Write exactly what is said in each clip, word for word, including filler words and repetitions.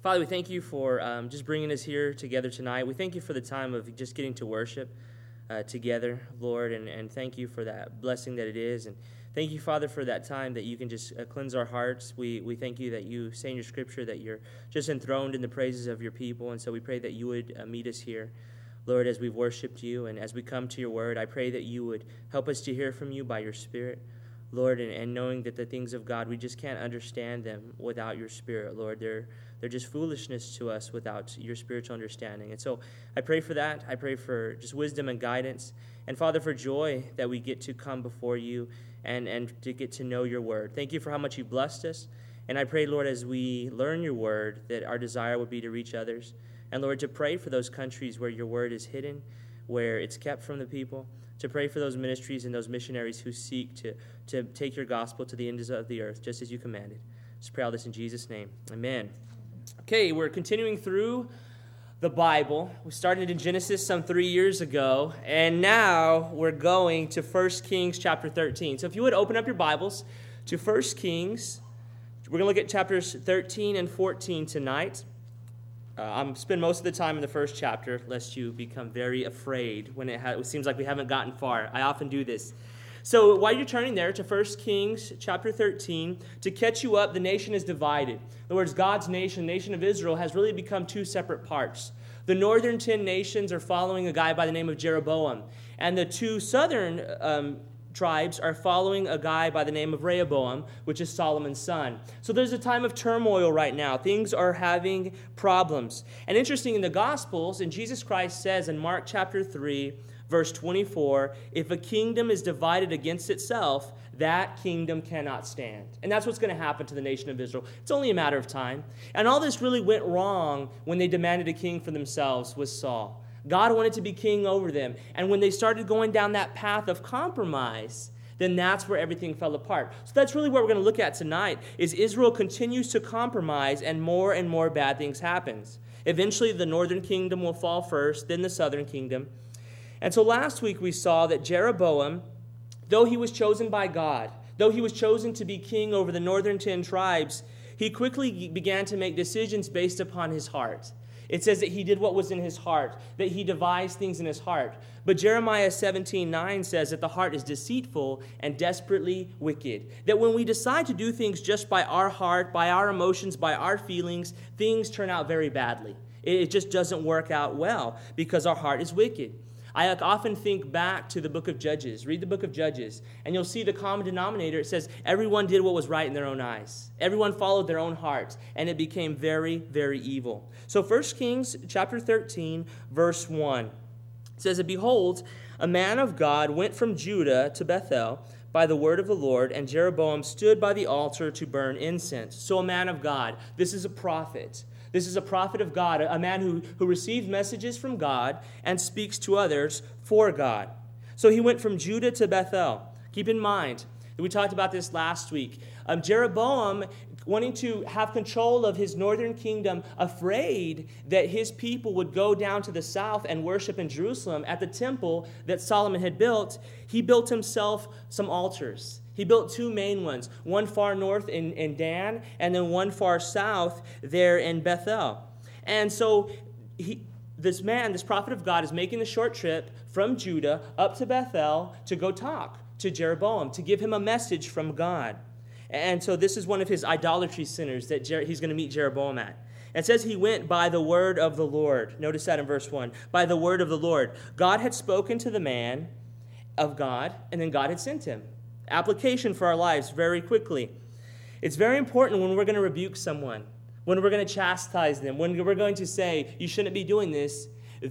Father, we thank you for um, just bringing us here together tonight. We thank you for the time of just getting to worship uh, together, Lord, and, and thank you for that blessing that it is. And thank you, Father, for that time that you can just uh, cleanse our hearts. We we thank you that you say in your scripture that you're just enthroned in the praises of your people, and so we pray that you would uh, meet us here, Lord, as we've worshiped you and as we come to your word. I pray that you would help us to hear from you by your Spirit, Lord, and, and knowing that the things of God, we just can't understand them without your Spirit, Lord. They're, they're just foolishness to us without your spiritual understanding. And so I pray for that. I pray for just wisdom and guidance. And, Father, for joy that we get to come before you and, and to get to know your word. Thank you for how much you've blessed us. And I pray, Lord, as we learn your word, that our desire would be to reach others. And, Lord, to pray for those countries where your word is hidden, where it's kept from the people, to pray for those ministries and those missionaries who seek to, to take your gospel to the ends of the earth, just as you commanded. Let's pray all this in Jesus' name. Amen. Okay, we're continuing through the Bible. We started in Genesis some three years ago, and now we're going to First Kings chapter thirteen. So if you would open up your Bibles to First Kings, we're going to look at chapters thirteen and fourteen tonight. Uh, I'm spend most of the time in the first chapter, lest you become very afraid when it, ha- it seems like we haven't gotten far. I often do this. So while you're turning there to First Kings chapter thirteen, to catch you up, the nation is divided. In other words, God's nation, the nation of Israel, has really become two separate parts. The northern ten nations are following a guy by the name of Jeroboam, and the two southern um, tribes are following a guy by the name of Rehoboam, which is Solomon's son. So there's a time of turmoil right now. Things are having problems. And interesting, in the Gospels, and Jesus Christ says in Mark chapter three, verse twenty-four, if a kingdom is divided against itself, that kingdom cannot stand. And that's what's going to happen to the nation of Israel. It's only a matter of time. And all this really went wrong when they demanded a king for themselves with Saul. God wanted to be king over them. And when they started going down that path of compromise, then that's where everything fell apart. So that's really what we're going to look at tonight, is Israel continues to compromise and more and more bad things happens. Eventually, the northern kingdom will fall first, then the southern kingdom. And so last week we saw that Jeroboam, though he was chosen by God, though he was chosen to be king over the northern ten tribes, he quickly began to make decisions based upon his heart. It says that he did what was in his heart, that he devised things in his heart. But Jeremiah seventeen nine says that the heart is deceitful and desperately wicked. That when we decide to do things just by our heart, by our emotions, by our feelings, things turn out very badly. It just doesn't work out well because our heart is wicked. I often think back to the book of Judges. Read the book of Judges, and you'll see the common denominator. It says everyone did what was right in their own eyes. Everyone followed their own hearts, and it became very, very evil. So First Kings chapter thirteen, verse one, says, "And behold, a man of God went from Judah to Bethel by the word of the Lord, and Jeroboam stood by the altar to burn incense." So a man of God, this is a prophet. This is a prophet of God, a man who, who receives messages from God and speaks to others for God. So he went from Judah to Bethel. Keep in mind, we talked about this last week. Um, Jeroboam, wanting to have control of his northern kingdom, afraid that his people would go down to the south and worship in Jerusalem at the temple that Solomon had built, he built himself some altars. He built two main ones, one far north in, in Dan, and then one far south there in Bethel. And so he, this man, this prophet of God, is making the short trip from Judah up to Bethel to go talk to Jeroboam, to give him a message from God. And so this is one of his idolatry centers that Jer- he's going to meet Jeroboam at. It says he went by the word of the Lord. Notice that in verse one. By the word of the Lord. God had spoken to the man of God, and then God had sent him. Application for our lives very quickly. It's very important when we're going to rebuke someone, when we're going to chastise them, when we're going to say, you shouldn't be doing this,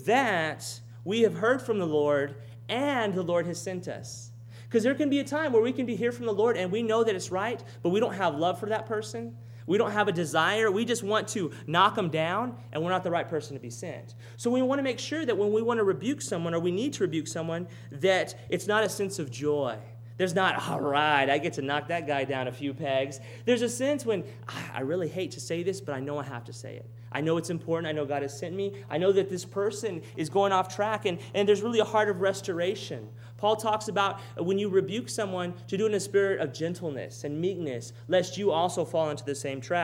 that we have heard from the Lord and the Lord has sent us. Because there can be a time where we can be hear from the Lord and we know that it's right, but we don't have love for that person. We don't have a desire. We just want to knock them down, and we're not the right person to be sent. So we want to make sure that when we want to rebuke someone or we need to rebuke someone, that it's not a sense of joy. There's not, all right, I get to knock that guy down a few pegs. There's a sense when, I really hate to say this, but I know I have to say it. I know it's important. I know God has sent me. I know that this person is going off track, and, and there's really a heart of restoration. Paul talks about when you rebuke someone to do it in a spirit of gentleness and meekness, lest you also fall into the same trap.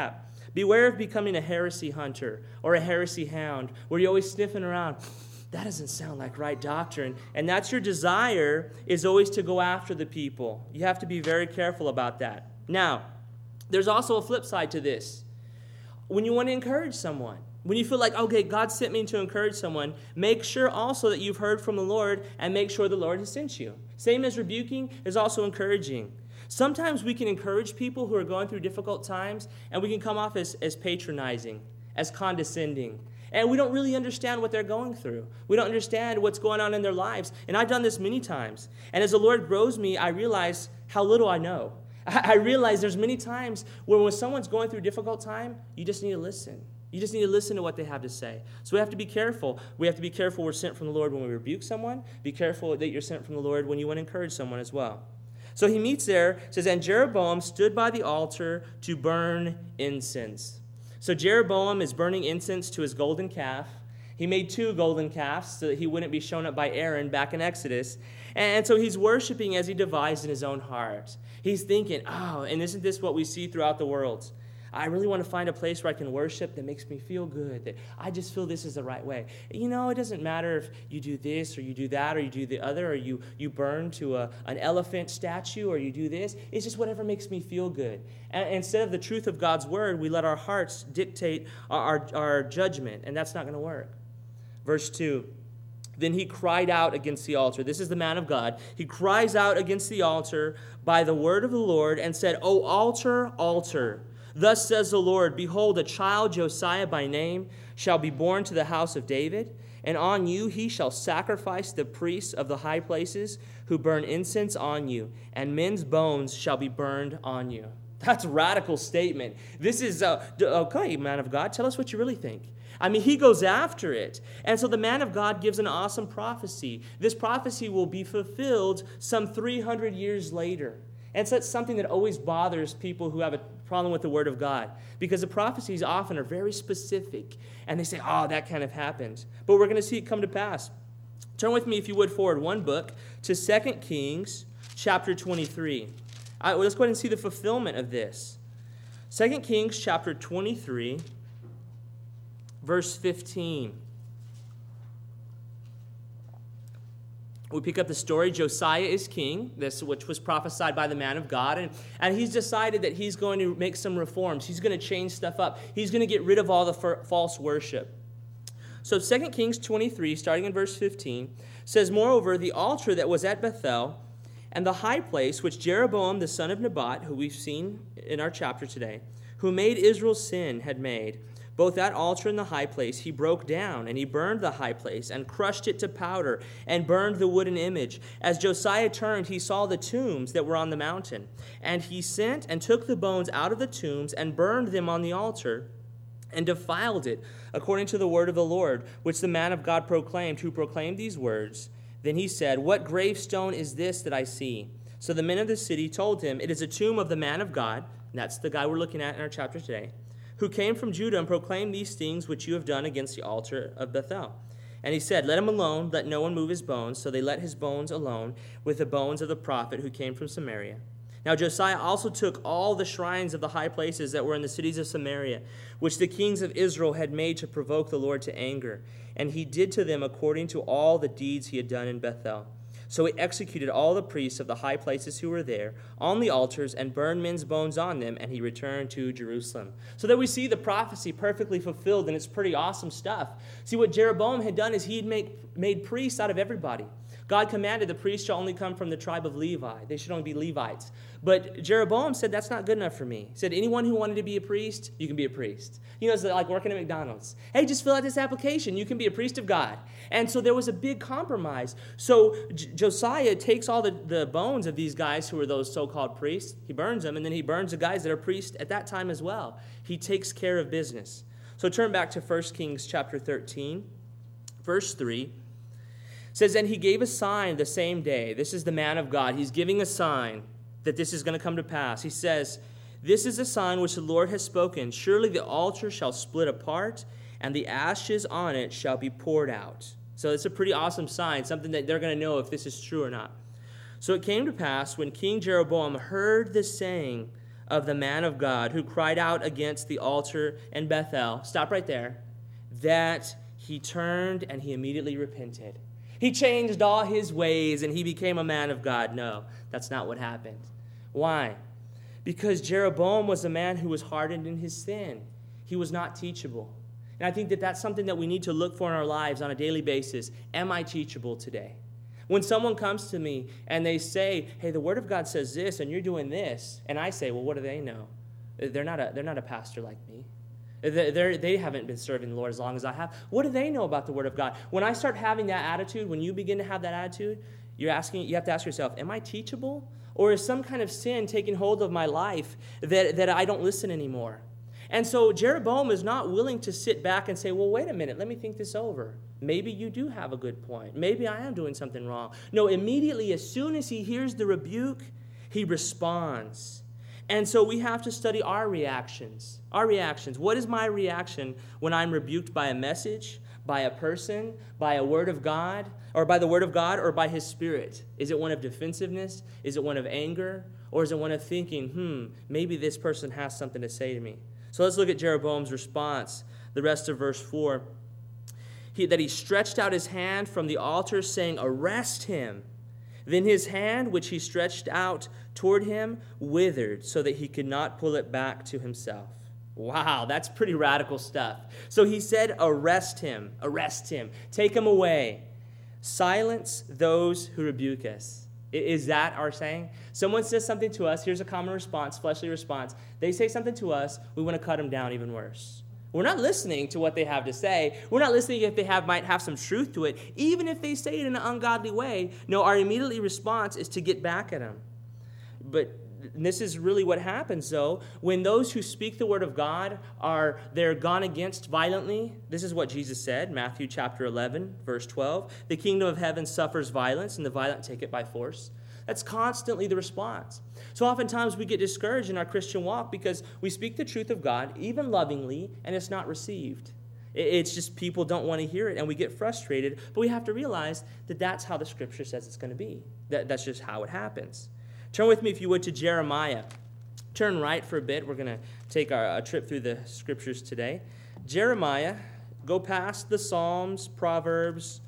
Beware of becoming a heresy hunter or a heresy hound, where you're always sniffing around. That doesn't sound like right doctrine. And that's your desire, is always to go after the people. You have to be very careful about that. Now, there's also a flip side to this. When you want to encourage someone, when you feel like, okay, God sent me to encourage someone, make sure also that you've heard from the Lord and make sure the Lord has sent you. Same as rebuking is also encouraging. Sometimes we can encourage people who are going through difficult times, and we can come off as, as patronizing, as condescending. And we don't really understand what they're going through. We don't understand what's going on in their lives. And I've done this many times. And as the Lord grows me, I realize how little I know. I, I realize there's many times where when someone's going through a difficult time, you just need to listen. You just need to listen to what they have to say. So we have to be careful. We have to be careful we're sent from the Lord when we rebuke someone. Be careful that you're sent from the Lord when you want to encourage someone as well. So he meets there, says, and Jeroboam stood by the altar to burn incense. So Jeroboam is burning incense to his golden calf. He made two golden calves so that he wouldn't be shown up by Aaron back in Exodus. And so he's worshiping as he devised in his own heart. He's thinking, oh, and isn't this what we see throughout the world? I really want to find a place where I can worship that makes me feel good, that I just feel this is the right way. You know, it doesn't matter if you do this or you do that or you do the other or you, you burn to a, an elephant statue or you do this. It's just whatever makes me feel good. And instead of the truth of God's word, we let our hearts dictate our, our, our judgment, and that's not going to work. Verse two, then he cried out against the altar. This is the man of God. He cries out against the altar by the word of the Lord and said, O altar, altar. Thus says the Lord, behold, a child, Josiah by name, shall be born to the house of David, and on you he shall sacrifice the priests of the high places who burn incense on you, and men's bones shall be burned on you. That's a radical statement. This is, uh, okay, man of God, tell us what you really think. I mean, he goes after it. And so the man of God gives an awesome prophecy. This prophecy will be fulfilled some three hundred years later. And so that's something that always bothers people who have a problem with the Word of God, because the prophecies often are very specific, and they say, oh, that kind of happened. But we're going to see it come to pass. Turn with me, if you would, forward one book to Second Kings chapter twenty-three. All right, well, let's go ahead and see the fulfillment of this. Second Kings chapter twenty-three, verse fifteen. We pick up the story. Josiah is king, this which was prophesied by the man of God, and, and he's decided that he's going to make some reforms. He's going to change stuff up. He's going to get rid of all the f- false worship. So Second Kings twenty-three, starting in verse fifteen, says, moreover, the altar that was at Bethel and the high place which Jeroboam the son of Nebat, who we've seen in our chapter today, who made Israel sin, had made, both that altar and the high place he broke down, and he burned the high place, and crushed it to powder, and burned the wooden image. As Josiah turned, he saw the tombs that were on the mountain. And he sent and took the bones out of the tombs, and burned them on the altar, and defiled it, according to the word of the Lord, which the man of God proclaimed, who proclaimed these words. Then he said, what gravestone is this that I see? So the men of the city told him, it is a tomb of the man of God, and that's the guy we're looking at in our chapter today, who came from Judah and proclaimed these things which you have done against the altar of Bethel. And he said, let him alone, let no one move his bones. So they let his bones alone with the bones of the prophet who came from Samaria. Now Josiah also took all the shrines of the high places that were in the cities of Samaria, which the kings of Israel had made to provoke the Lord to anger. And he did to them according to all the deeds he had done in Bethel. So he executed all the priests of the high places who were there on the altars and burned men's bones on them, and he returned to Jerusalem. So there we see the prophecy perfectly fulfilled, and it's pretty awesome stuff. See, what Jeroboam had done is he had made, made priests out of everybody. God commanded the priests shall only come from the tribe of Levi. They should only be Levites. But Jeroboam said, that's not good enough for me. He said, anyone who wanted to be a priest, you can be a priest. You know, it's like working at McDonald's. Hey, just fill out this application. You can be a priest of God. And so there was a big compromise. So J- Josiah takes all the, the bones of these guys who are those so-called priests. He burns them, and then he burns the guys that are priests at that time as well. He takes care of business. So turn back to First Kings chapter thirteen, verse three. It says, and he gave a sign the same day. This is the man of God. He's giving a sign that this is going to come to pass. He says, this is a sign which the Lord has spoken. Surely the altar shall split apart, and the ashes on it shall be poured out. So it's a pretty awesome sign, something that they're going to know if this is true or not. So it came to pass when King Jeroboam heard this saying of the man of God who cried out against the altar in Bethel, stop right there, that he turned and he immediately repented. He changed all his ways and he became a man of God. No, that's not what happened. Why? Because Jeroboam was a man who was hardened in his sin. He was not teachable. And I think that that's something that we need to look for in our lives on a daily basis. Am I teachable today? When someone comes to me and they say, hey, the Word of God says this and you're doing this, and I say, well, what do they know? They're not a, they're not a pastor like me. They're, they haven't been serving the Lord as long as I have. What do they know about the Word of God? When I start having that attitude, when you begin to have that attitude, you're asking, you have to ask yourself, am I teachable? Or is some kind of sin taking hold of my life that, that I don't listen anymore? And so Jeroboam is not willing to sit back and say, well, wait a minute, let me think this over. Maybe you do have a good point. Maybe I am doing something wrong. No, immediately, as soon as he hears the rebuke, he responds. And so we have to study our reactions. Our reactions. What is my reaction when I'm rebuked by a message, by a person, by a word of God, or by the word of God, or by his Spirit? Is it one of defensiveness? Is it one of anger? Or is it one of thinking, hmm, maybe this person has something to say to me? So let's look at Jeroboam's response, the rest of verse four. He, that he stretched out his hand from the altar, saying, arrest him. Then his hand, which he stretched out toward him, withered, so that he could not pull it back to himself. Wow, that's pretty radical stuff. So he said, arrest him, arrest him, take him away. Silence those who rebuke us. Is that our saying? Someone says something to us, here's a common response, fleshly response. They say something to us, we want to cut them down even worse. We're not listening to what they have to say. We're not listening if they have might have some truth to it, even if they say it in an ungodly way. No, our immediate response is to get back at them. But this is really what happens, though. When those who speak the word of God are, they're gone against violently, this is what Jesus said, Matthew chapter eleven, verse twelve. The kingdom of heaven suffers violence, and the violent take it by force. That's constantly the response. So oftentimes we get discouraged in our Christian walk because we speak the truth of God, even lovingly, and it's not received. It's just people don't want to hear it, and we get frustrated. But we have to realize that that's how the Scripture says it's going to be. That, that's just how it happens. Turn with me, if you would, to Jeremiah. Turn right for a bit. We're going to take our, a trip through the Scriptures today. Jeremiah, go past the Psalms, Proverbs,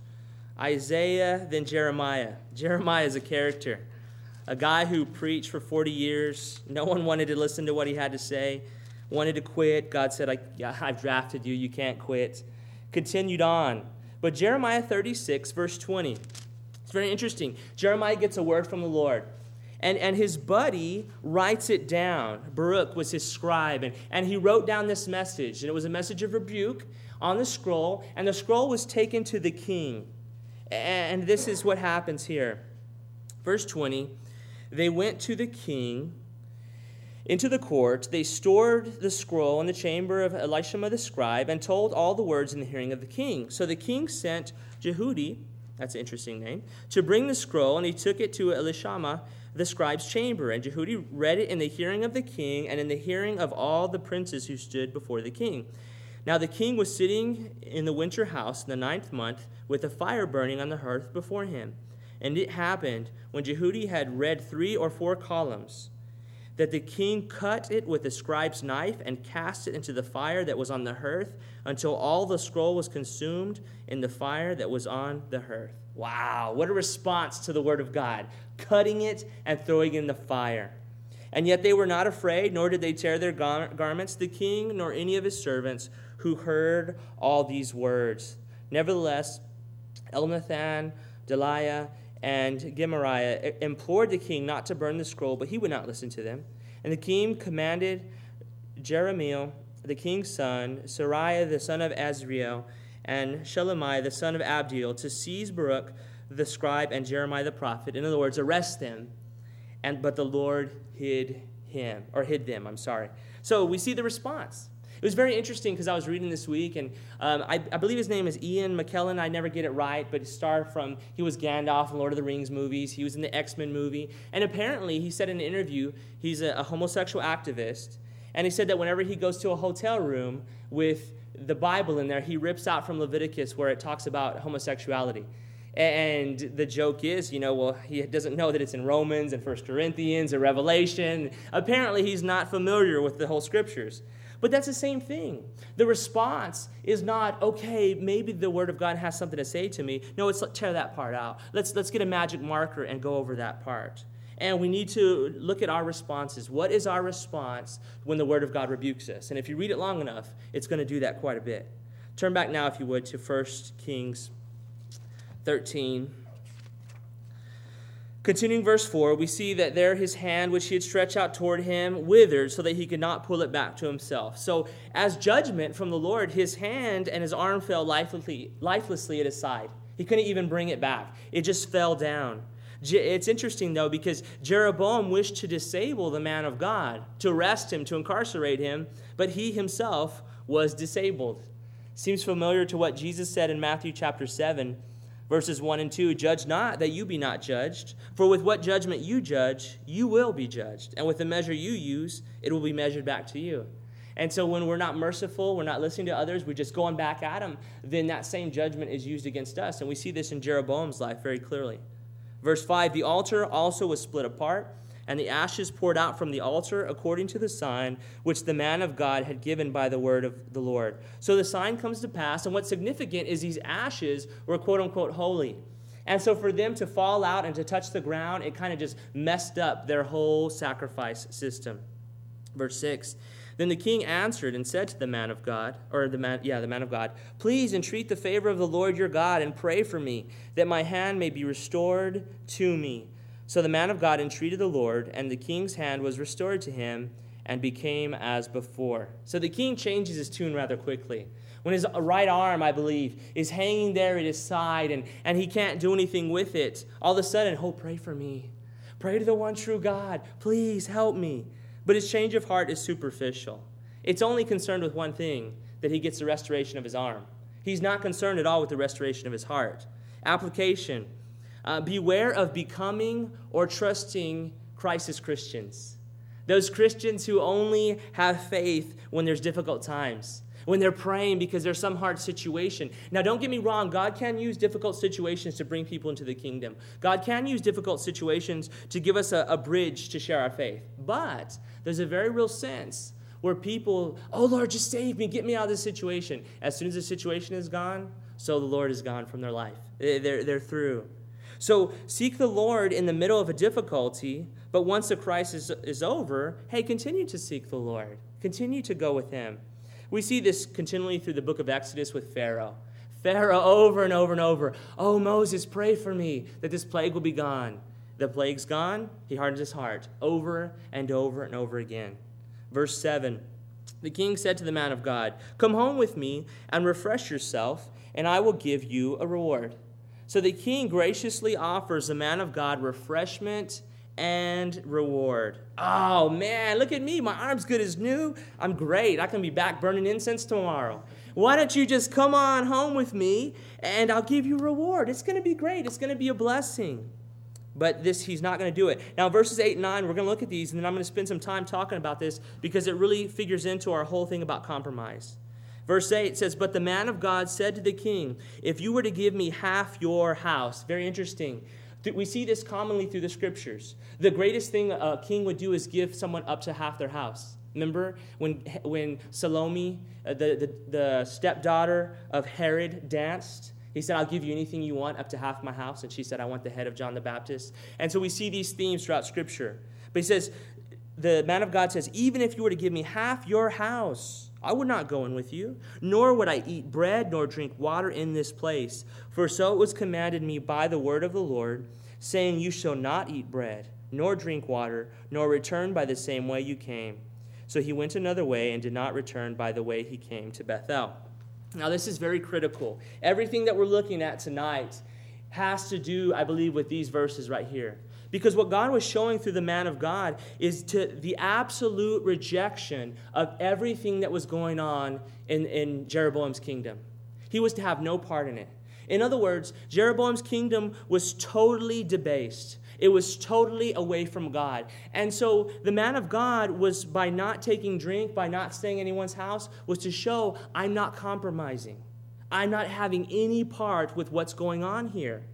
Isaiah, then Jeremiah. Jeremiah is a character. A guy who preached for forty years. No one wanted to listen to what he had to say. Wanted to quit. God said, I, yeah, I've drafted you. You can't quit. Continued on. But Jeremiah thirty-six, verse twenty. It's very interesting. Jeremiah gets a word from the Lord. And, and his buddy writes it down. Baruch was his scribe. And, and he wrote down this message. And it was a message of rebuke on the scroll. And the scroll was taken to the king. And this is what happens here. Verse twenty. They went to the king into the court. They stored the scroll in the chamber of Elishama the scribe and told all the words in the hearing of the king. So the king sent Jehudi, that's an interesting name, to bring the scroll, and he took it to Elishama the scribe's chamber. And Jehudi read it in the hearing of the king and in the hearing of all the princes who stood before the king. Now the king was sitting in the winter house in the ninth month with a fire burning on the hearth before him. And it happened, when Jehudi had read three or four columns, that the king cut it with the scribe's knife and cast it into the fire that was on the hearth until all the scroll was consumed in the fire that was on the hearth. Wow, what a response to the word of God, cutting it and throwing it in the fire. And yet they were not afraid, nor did they tear their gar- garments, the king nor any of his servants who heard all these words. Nevertheless, Elnathan, Delaiah, and Gemariah implored the king not to burn the scroll, but he would not listen to them. And the king commanded Jeremiel, the king's son, Sariah, the son of Azriel, and Shelemiah, the son of Abdiel, to seize Baruch, the scribe, and Jeremiah the prophet. In other words, arrest them. And but the Lord hid him, or hid them, I'm sorry. So we see the response. It was very interesting because I was reading this week, and um, I, I believe his name is Ian McKellen. I never get it right, but he starred from, he was Gandalf in Lord of the Rings movies. He was in the X-Men movie. And apparently, he said in an interview, he's a, a homosexual activist. And he said that whenever he goes to a hotel room with the Bible in there, he rips out from Leviticus where it talks about homosexuality. And the joke is, you know, well, he doesn't know that it's in Romans and First Corinthians and Revelation. Apparently, he's not familiar with the whole scriptures. But that's the same thing. The response is not, okay, maybe the Word of God has something to say to me. No, it's, let's tear that part out. Let's, let's get a magic marker and go over that part. And we need to look at our responses. What is our response when the Word of God rebukes us? And if you read it long enough, it's going to do that quite a bit. Turn back now, if you would, to First Kings thirteen. Continuing verse four, we see that there his hand, which he had stretched out toward him, withered so that he could not pull it back to himself. So as judgment from the Lord, his hand and his arm fell lifelessly, lifelessly at his side. He couldn't even bring it back. It just fell down. It's interesting, though, because Jeroboam wished to disable the man of God, to arrest him, to incarcerate him, but he himself was disabled. Seems familiar to what Jesus said in Matthew chapter seven, verses one and two, judge not that you be not judged, for with what judgment you judge, you will be judged. And with the measure you use, it will be measured back to you. And so when we're not merciful, we're not listening to others, we're just going back at them, then that same judgment is used against us. And we see this in Jeroboam's life very clearly. Verse five, the altar also was split apart, and the ashes poured out from the altar according to the sign which the man of God had given by the word of the Lord. So the sign comes to pass, and what's significant is these ashes were quote-unquote holy. And so for them to fall out and to touch the ground, it kind of just messed up their whole sacrifice system. Verse six, then the king answered and said to the man of God, or the man, yeah, the man of God, please entreat the favor of the Lord your God and pray for me, that my hand may be restored to me. So the man of God entreated the Lord, and the king's hand was restored to him and became as before. So the king changes his tune rather quickly. When his right arm, I believe, is hanging there at his side and, and he can't do anything with it, all of a sudden, oh, pray for me. Pray to the one true God. Please help me. But his change of heart is superficial. It's only concerned with one thing, that he gets the restoration of his arm. He's not concerned at all with the restoration of his heart. Application. Uh, beware of becoming or trusting crisis Christians. Those Christians who only have faith when there's difficult times, when they're praying because there's some hard situation. Now, don't get me wrong. God can use difficult situations to bring people into the kingdom. God can use difficult situations to give us a, a bridge to share our faith. But there's a very real sense where people, oh, Lord, just save me, get me out of this situation. As soon as the situation is gone, so the Lord is gone from their life. They're, they're through. So seek the Lord in the middle of a difficulty, but once the crisis is over, hey, continue to seek the Lord. Continue to go with him. We see this continually through the book of Exodus with Pharaoh. Pharaoh over and over and over, oh, Moses, pray for me that this plague will be gone. The plague's gone, he hardens his heart over and over and over again. Verse seven, the king said to the man of God, come home with me and refresh yourself, and I will give you a reward. So the king graciously offers the man of God refreshment and reward. Oh, man, look at me. My arm's good as new. I'm great. I can be back burning incense tomorrow. Why don't you just come on home with me, and I'll give you a reward. It's going to be great. It's going to be a blessing. But this, he's not going to do it. Now, verses eight and nine, we're going to look at these, and then I'm going to spend some time talking about this because it really figures into our whole thing about compromise. Verse eight says, but the man of God said to the king, if you were to give me half your house. Very interesting. We see this commonly through the scriptures. The greatest thing a king would do is give someone up to half their house. Remember when when Salome, the, the, the stepdaughter of Herod, danced? He said, I'll give you anything you want up to half my house. And she said, I want the head of John the Baptist. And so we see these themes throughout Scripture. But he says, the man of God says, even if you were to give me half your house, I would not go in with you, nor would I eat bread nor drink water in this place. For so it was commanded me by the word of the Lord, saying, you shall not eat bread, nor drink water, nor return by the same way you came. So he went another way and did not return by the way he came to Bethel. Now, this is very critical. Everything that we're looking at tonight has to do, I believe, with these verses right here. Because what God was showing through the man of God is to the absolute rejection of everything that was going on in, in Jeroboam's kingdom. He was to have no part in it. In other words, Jeroboam's kingdom was totally debased. It was totally away from God. And so the man of God was, by not taking drink, by not staying in anyone's house, was to show, I'm not compromising. I'm not having any part with what's going on here.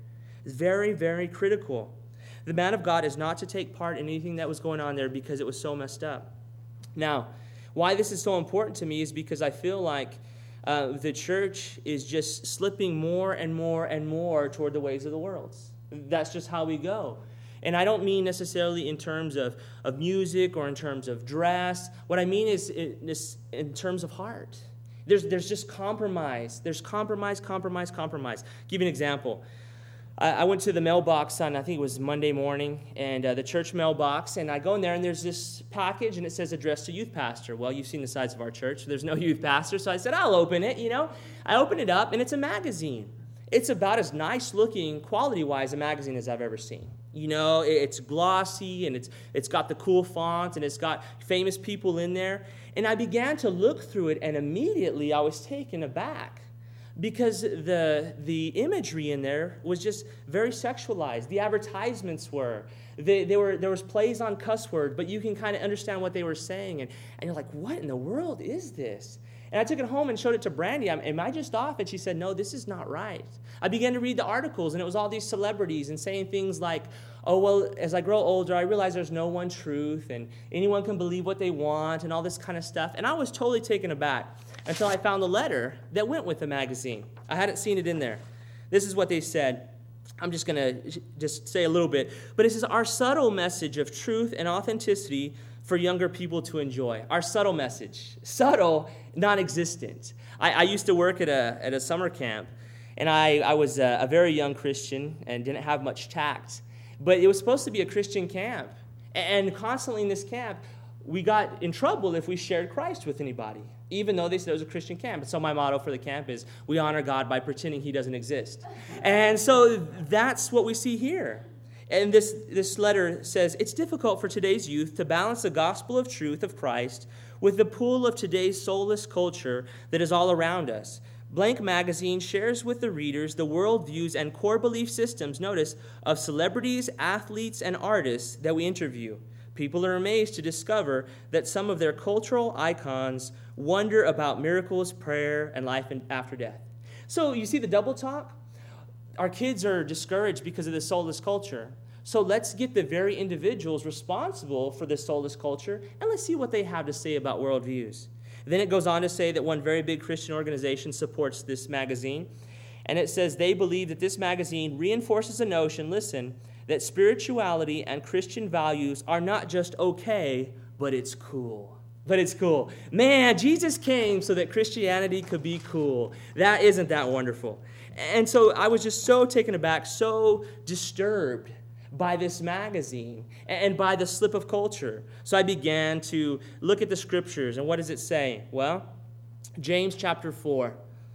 It's very, very critical. The man of God is not to take part in anything that was going on there because it was so messed up. Now, why this is so important to me is because I feel like uh, the church is just slipping more and more and more toward the ways of the world. That's just how we go. And I don't mean necessarily in terms of, of music or in terms of dress. What I mean is in, is in terms of heart. There's, there's just compromise. There's compromise, compromise, compromise. Give you an example. I, I went to the mailbox on, I think it was Monday morning, and uh, the church mailbox, and I go in there, and there's this package, and it says addressed to youth pastor. Well, you've seen the size of our church. There's no youth pastor, so I said, I'll open it, you know. I open it up, and it's a magazine. It's about as nice-looking, quality-wise, a magazine as I've ever seen. You know, it's glossy, and it's it's got the cool font, and it's got famous people in there. And I began to look through it, and immediately I was taken aback because the the imagery in there was just very sexualized. The advertisements were. They, they were there was plays on cuss words, but you can kind of understand what they were saying. And, and you're like, what in the world is this? And I took it home and showed it to Brandy. I'm, am I just off? And she said, no, this is not right. I began to read the articles, and it was all these celebrities and saying things like, oh, well, as I grow older, I realize there's no one truth, and anyone can believe what they want, and all this kind of stuff. And I was totally taken aback until I found the letter that went with the magazine. I hadn't seen it in there. This is what they said. I'm just going to just say a little bit. But it says, our subtle message of truth and authenticity for younger people to enjoy. Our subtle message. Subtle, non-existent. I, I used to work at a at a summer camp, and I, I was a, a very young Christian and didn't have much tact. But it was supposed to be a Christian camp. And constantly in this camp, we got in trouble if we shared Christ with anybody, even though they said it was a Christian camp. And so my motto for the camp is, we honor God by pretending he doesn't exist. And so that's what we see here. And this, this letter says, it's difficult for today's youth to balance the gospel of truth of Christ with the pool of today's soulless culture that is all around us. Blank Magazine shares with the readers the worldviews and core belief systems, notice, of celebrities, athletes, and artists that we interview. People are amazed to discover that some of their cultural icons wonder about miracles, prayer, and life after death. So you see the double talk? Our kids are discouraged because of the soulless culture. So let's get the very individuals responsible for this soulless culture, and let's see what they have to say about worldviews. Then it goes on to say that one very big Christian organization supports this magazine, and it says they believe that this magazine reinforces the notion, listen, that spirituality and Christian values are not just okay, but it's cool. But it's cool. Man, Jesus came so that Christianity could be cool. That isn't that wonderful. And so I was just so taken aback, so disturbed by this magazine and by the slip of culture. So I began to look at the scriptures, and what does it say? Well, James chapter four,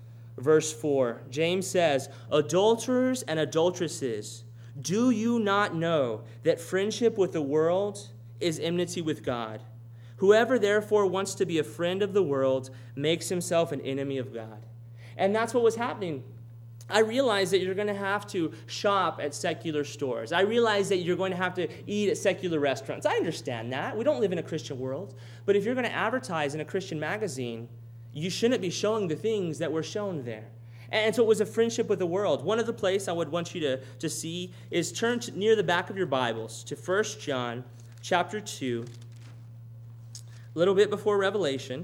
verse four. James says, adulterers and adulteresses, do you not know that friendship with the world is enmity with God? Whoever therefore wants to be a friend of the world makes himself an enemy of God. And that's what was happening. I realize that you're going to have to shop at secular stores. I realize that you're going to have to eat at secular restaurants. I understand that. We don't live in a Christian world. But if you're going to advertise in a Christian magazine, you shouldn't be showing the things that were shown there. And so it was a friendship with the world. One of the places I would want you to, to see is turn to, near the back of your Bibles to First John chapter two, a little bit before Revelation.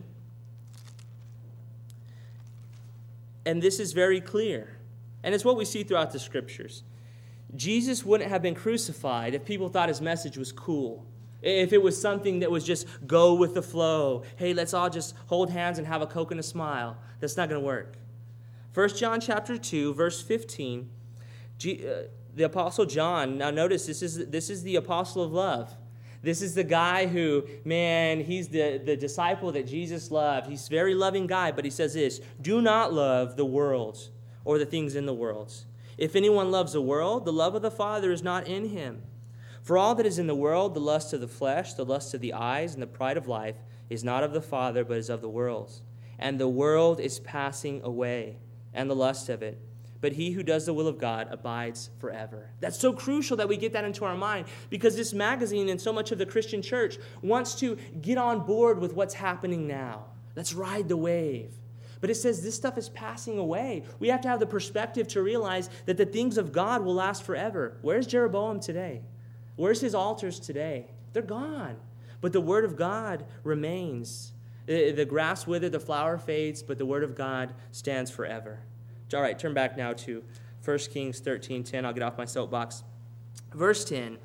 And this is very clear. And it's what we see throughout the scriptures. Jesus wouldn't have been crucified if people thought his message was cool. If it was something that was just go with the flow. Hey, let's all just hold hands and have a Coke and a smile. That's not going to work. First John chapter two, verse fifteen. G, uh, the Apostle John, now notice this is, this is the apostle of love. This is the guy who, man, he's the, the disciple that Jesus loved. He's a very loving guy, but he says this, do not love the world or the things in the world. If anyone loves the world, the love of the Father is not in him. For all that is in the world, the lust of the flesh, the lust of the eyes, and the pride of life, is not of the Father, but is of the world. And the world is passing away, and the lust of it. But he who does the will of God abides forever. That's so crucial that we get that into our mind, because this magazine and so much of the Christian church wants to get on board with what's happening now. Let's ride the wave. But it says this stuff is passing away. We have to have the perspective to realize that the things of God will last forever. Where's Jeroboam today? Where's his altars today? They're gone. But the word of God remains. The grass withers, the flower fades, but the word of God stands forever. All right, turn back now to First Kings thirteen ten. I'll get off my soapbox. Verse ten.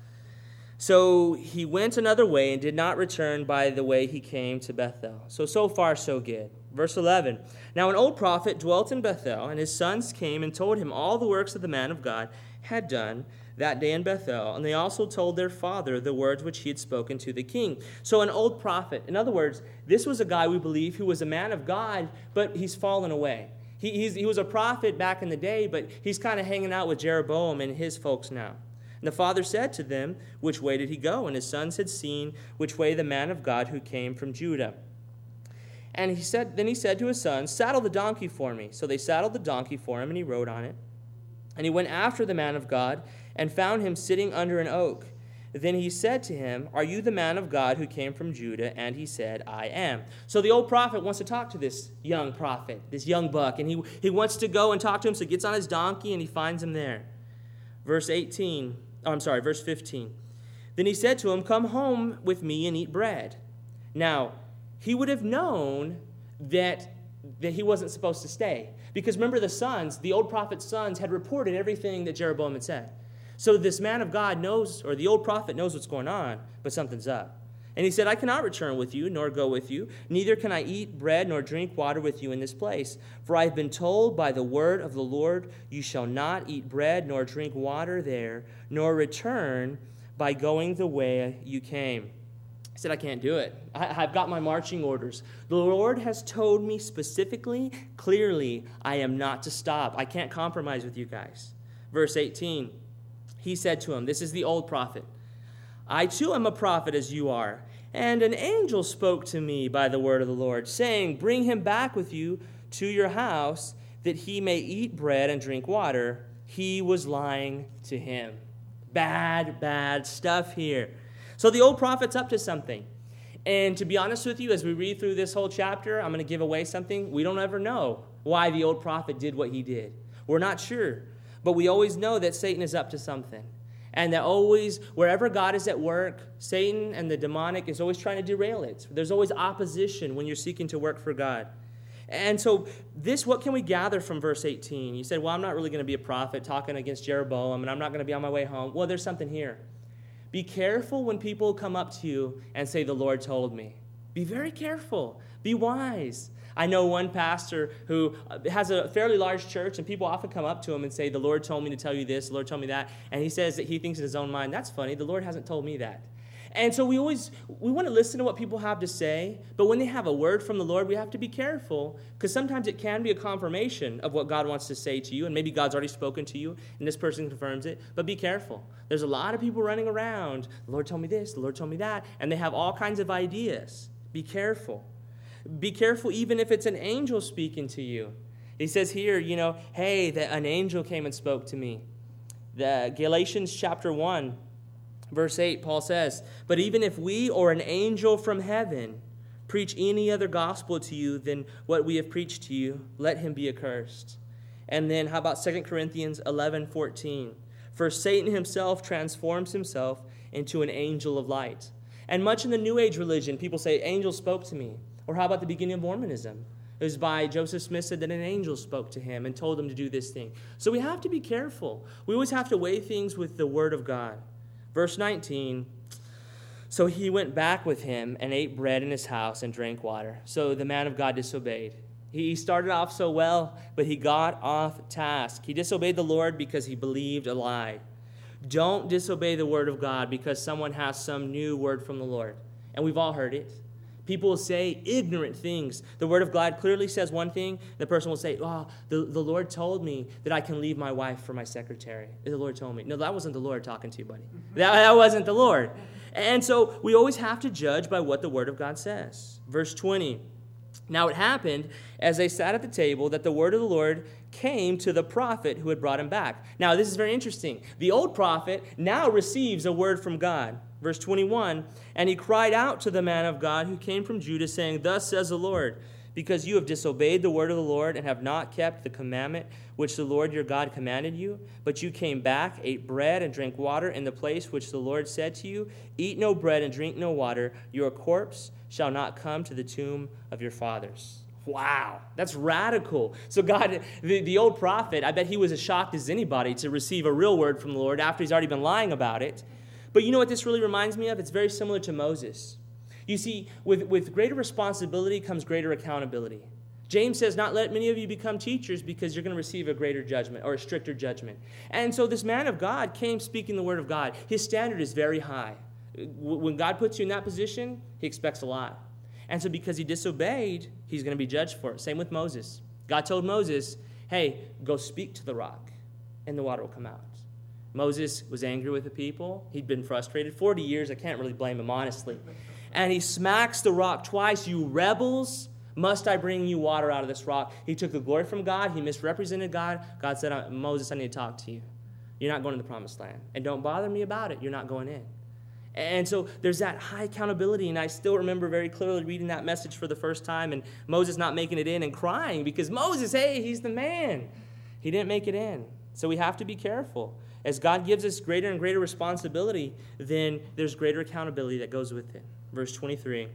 So he went another way and did not return by the way he came to Bethel. So, so far, so good. Verse eleven. Now an old prophet dwelt in Bethel, and his sons came and told him all the works that the man of God had done that day in Bethel. And they also told their father the words which he had spoken to the king. So an old prophet. In other words, this was a guy, we believe, who was a man of God, but he's fallen away. He, he's, he was a prophet back in the day, but he's kind of hanging out with Jeroboam and his folks now. And the father said to them, which way did he go? And his sons had seen which way the man of God who came from Judah. And he said, then he said to his sons, saddle the donkey for me. So they saddled the donkey for him, and he rode on it. And he went after the man of God and found him sitting under an oak. Then he said to him, are you the man of God who came from Judah? And he said, I am. So the old prophet wants to talk to this young prophet, this young buck, and he, he wants to go and talk to him, so he gets on his donkey and he finds him there. Verse eighteen, oh, I'm sorry, verse fifteen. Then he said to him, come home with me and eat bread. Now, he would have known that, that he wasn't supposed to stay. Because remember, the sons, the old prophet's sons, had reported everything that Jeroboam had said. So this man of God knows, or the old prophet knows what's going on, but something's up. And he said, I cannot return with you, nor go with you. Neither can I eat bread nor drink water with you in this place. For I have been told by the word of the Lord, you shall not eat bread nor drink water there, nor return by going the way you came. I said, I can't do it. I, I've got my marching orders. The Lord has told me specifically, clearly, I am not to stop. I can't compromise with you guys. Verse eighteen, he said to him, this is the old prophet, I too am a prophet as you are. And an angel spoke to me by the word of the Lord, saying, bring him back with you to your house, that he may eat bread and drink water. He was lying to him. Bad, bad stuff here. So the old prophet's up to something. And to be honest with you, as we read through this whole chapter, I'm going to give away something. We don't ever know why the old prophet did what he did. We're not sure. But we always know that Satan is up to something. And that always, wherever God is at work, Satan and the demonic is always trying to derail it. There's always opposition when you're seeking to work for God. And so this, what can we gather from verse eighteen? You said, well, I'm not really going to be a prophet talking against Jeroboam, and I'm not going to be on my way home. Well, there's something here. Be careful when people come up to you and say, the Lord told me. Be very careful. Be wise. I know one pastor who has a fairly large church, and people often come up to him and say, the Lord told me to tell you this, the Lord told me that. And he says that he thinks in his own mind, that's funny, the Lord hasn't told me that. And so we always, we want to listen to what people have to say, but when they have a word from the Lord, we have to be careful, because sometimes it can be a confirmation of what God wants to say to you, and maybe God's already spoken to you, and this person confirms it, but be careful. There's a lot of people running around, the Lord told me this, the Lord told me that, and they have all kinds of ideas. Be careful. Be careful even if it's an angel speaking to you. He says here, you know, hey, that an angel came and spoke to me. The Galatians chapter one, verse eight, Paul says, but even if we or an angel from heaven preach any other gospel to you than what we have preached to you, let him be accursed. And then how about Second Corinthians eleven fourteen? For Satan himself transforms himself into an angel of light. And much in the New Age religion, people say, angels spoke to me. Or how about the beginning of Mormonism? It was by Joseph Smith said that an angel spoke to him and told him to do this thing. So we have to be careful. We always have to weigh things with the word of God. Verse nineteen, so he went back with him and ate bread in his house and drank water. So the man of God disobeyed. He started off so well, but he got off task. He disobeyed the Lord because he believed a lie. Don't disobey the word of God because someone has some new word from the Lord. And we've all heard it. People will say ignorant things. The word of God clearly says one thing. The person will say, oh, the, the Lord told me that I can leave my wife for my secretary. The Lord told me. No, that wasn't the Lord talking to you, buddy. That, that wasn't the Lord. And so we always have to judge by what the word of God says. Verse twenty. Now it happened, as they sat at the table, that the word of the Lord came to the prophet who had brought him back. Now this is very interesting. The old prophet now receives a word from God. Verse twenty-one, and he cried out to the man of God who came from Judah, saying, thus says the Lord, because you have disobeyed the word of the Lord and have not kept the commandment which the Lord your God commanded you, but you came back, ate bread, and drank water in the place which the Lord said to you, eat no bread and drink no water, your corpse shall not come to the tomb of your fathers. Wow, that's radical. So God, the, the old prophet, I bet he was as shocked as anybody to receive a real word from the Lord after he's already been lying about it. But you know what this really reminds me of? It's very similar to Moses. You see, with, with greater responsibility comes greater accountability. James says, not let many of you become teachers because you're going to receive a greater judgment or a stricter judgment. And so this man of God came speaking the word of God. His standard is very high. When God puts you in that position, he expects a lot. And so because he disobeyed, he's going to be judged for it. Same with Moses. God told Moses, hey, go speak to the rock, and the water will come out. Moses was angry with the people. He'd been frustrated. forty years, I can't really blame him, honestly. And he smacks the rock twice. You rebels, must I bring you water out of this rock? He took the glory from God. He misrepresented God. God said, Moses, I need to talk to you. You're not going to the promised land. And don't bother me about it. You're not going in. And so there's that high accountability, and I still remember very clearly reading that message for the first time and Moses not making it in and crying because Moses, hey, he's the man. He didn't make it in. So we have to be careful. As God gives us greater and greater responsibility, then there's greater accountability that goes with it. Verse twenty-three.